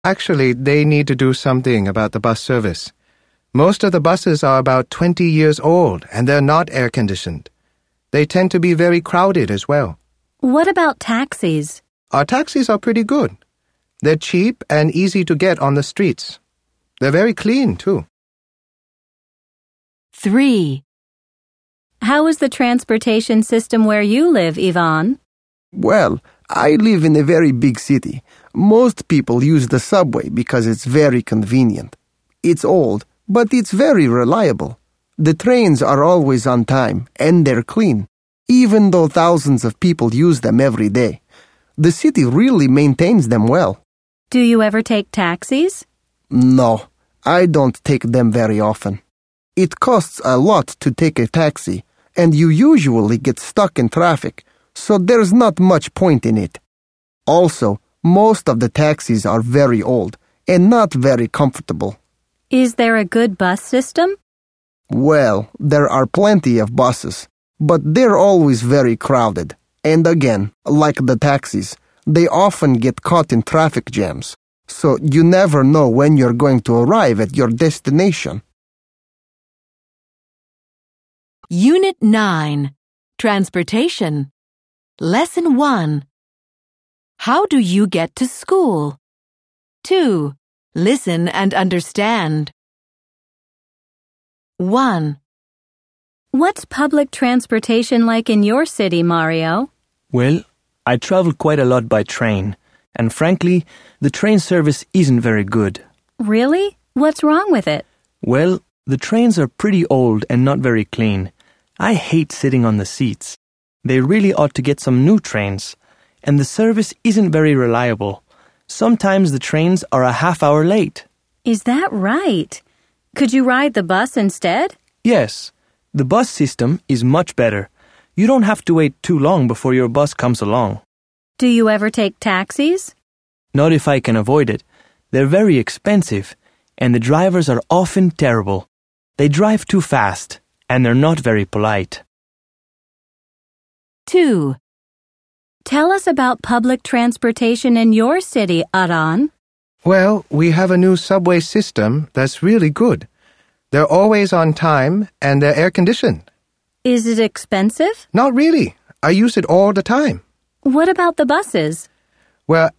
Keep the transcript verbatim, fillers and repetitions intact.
Actually, they need to do something about the bus service. Most of the buses are about twenty years old and they're not air-conditioned. They tend to be very crowded as well. What about taxis? Our taxis are pretty good. They're cheap and easy to get on the streets. They're very clean, too. three. How is the transportation system where you live, Ivan? Well, I live in a very big city. Most people use the subway because it's very convenient. It's old, but it's very reliable. The trains are always on time and they're clean, even though thousands of people use them every day. The city really maintains them well. Do you ever take taxis? No, I don't take them very often. It costs a lot to take a taxi, and you usually get stuck in traffic, so there's not much point in it. Also, most of the taxis are very old and not very comfortable. Is there a good bus system? Well, there are plenty of buses, but they're always very crowded. And again, like the taxis, they often get caught in traffic jams, so you never know when you're going to arrive at your destination. Unit nine. Transportation. Lesson one. How do you get to school? two. Listen and understand. one. What's public transportation like in your city, Mario? Well, I travel quite a lot by train, and frankly, the train service isn't very good. Really? What's wrong with it? Well, the trains are pretty old and not very clean. I hate sitting on the seats. They really ought to get some new trains, and the service isn't very reliable. Sometimes the trains are a half hour late. Is that right? Could you ride the bus instead? Yes, the bus system is much better. You don't have to wait too long before your bus comes along. Do you ever take taxis? Not if I can avoid it. They're very expensive, and the drivers are often terrible. They drive too fast, and they're not very polite. two. Tell us about public transportation in your city, Aran. Well, we have a new subway system that's really good. They're always on time and they're air-conditioned. Is it expensive? Not really. I use it all the time. What about the buses? Well,